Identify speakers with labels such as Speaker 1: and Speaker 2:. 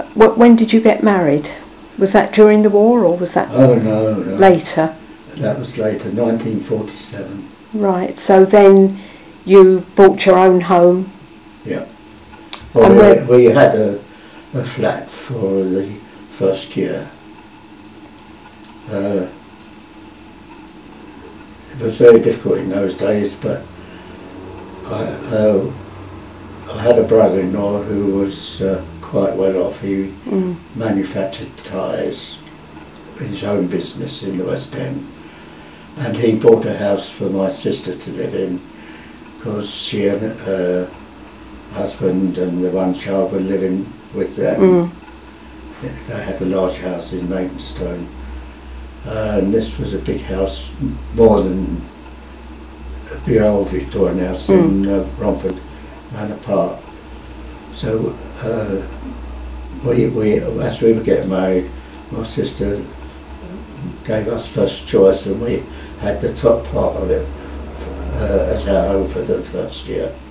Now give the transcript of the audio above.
Speaker 1: When did you get married? Was that during the war or was that
Speaker 2: Oh no, no.
Speaker 1: later?
Speaker 2: That was later, 1947.
Speaker 1: Right, so then you bought your own home?
Speaker 2: Yeah. Well, we had a flat for the first year. It was very difficult in those days, but I had a brother-in-law who was quite well off. He manufactured tyres in his own business in the West End, and he bought a house for my sister to live in because she and her husband and the one child were living with them. They had a large house in Leytonstone, and this was a big house, more than a big old Victorian house in Romford Manor Park. So as we were getting married, my sister gave us first choice, and we had the top part of it as our home for the first year.